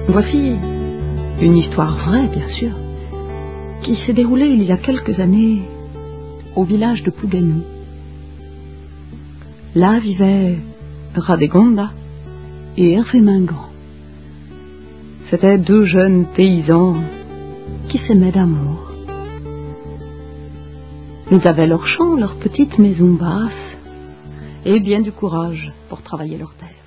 Voici une histoire vraie, bien sûr, qui s'est déroulée il y a quelques années au village de Plougasnou. Là vivaient Radégonda et Hervé Mingan. C'étaient deux jeunes paysans qui s'aimaient d'amour. Ils avaient leur champ, leur petite maison basse et bien du courage pour travailler leur terre.